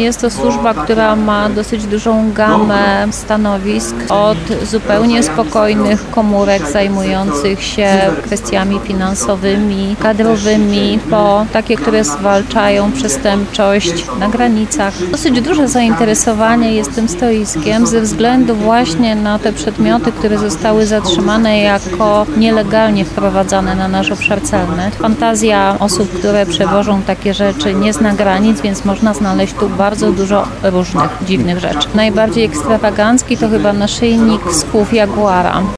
jest to służba, która ma dosyć dużą gamę stanowisk, od zupełnie spokojnych komórek zajmujących się kwestiami finansowymi, kadrowymi, po takie, które zwalczają przestępczość na granicach. Dosyć duże zainteresowanie jest tym stoiskiem ze względu właśnie na te przedmioty, które zostały zatrzymane jako nielegalnie wprowadzane na nasz obszar celny. Fantazja osób, które przewożą takie rzeczy, nie zna granic, więc można znaleźć tu bardzo dużo różnych dziwnych rzeczy. Najbardziej ekstrawagancki to chyba naszyjnik z kłów jaguara.